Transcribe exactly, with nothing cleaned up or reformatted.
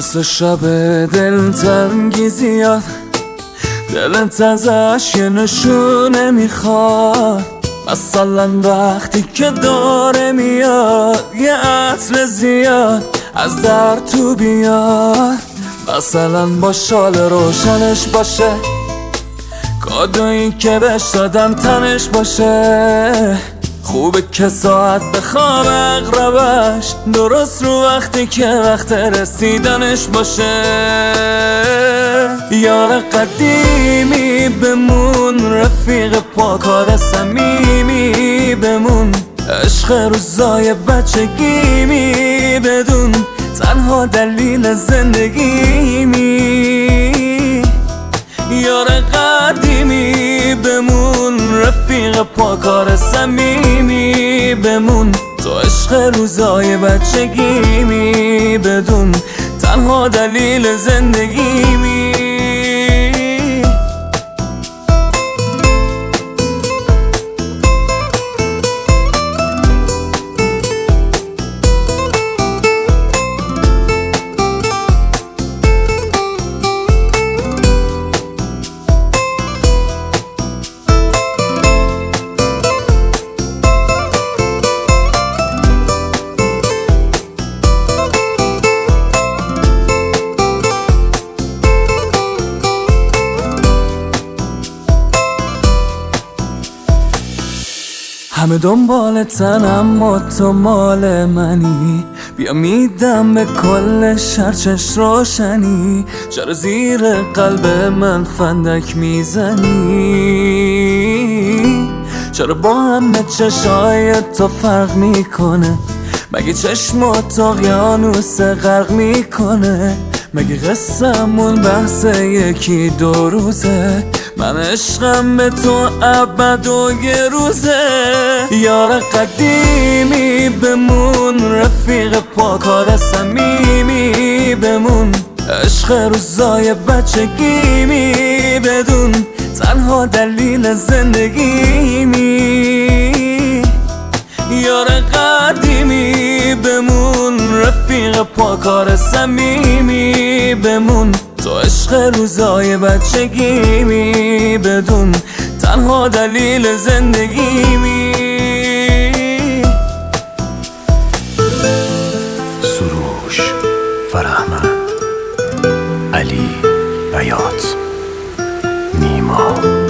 مثل شب دلتنگی زیاد، دلت ازش یه نشونه میخواد. مثلا وقتی که داره میاد یه عطر زیاد از در تو بیاد. مثلا با شال روشنش باشه، کادویی که بهش دادم تنش باشه. خوبه که ساعت بخواب اقربش، درست رو وقتی که وقت رسیدنش باشه. یار قدیمی بمون، رفیق پاکار صمیمی بمون، عشق روزای بچگیمی بدون، تنها دلیل زندگیمی. یار قدیمی بمون، رفیق پاکار صمیمی بمون، تو عشق روزای بچگیمی بدون، تنها دلیل زندگیمی. همه دنبالتن اما تو مال منی، بیا میدم به کل شرچش روشنی. چرا زیر قلب من فندک میزنی؟ چرا با همه چشای تو فرق میکنه؟ مگه چشمات اقیانوس غرق میکنه؟ مگه قصه‌مون بحث یکی دو روزه؟ من عشقم به تو ابد و یه روزه. یار قدیمی بمون، رفیق پاکار صمیمی بمون، عشق روزای بچگیمی بدون، تنها دلیل زندگیمی. یار قدیمی بمون، رفیق پاکار صمیمی بمون، تو عشق روزای بچگیمی بدون، تنها دلیل زندگیمی. سروش، فرهمند، علی بیات، نیما.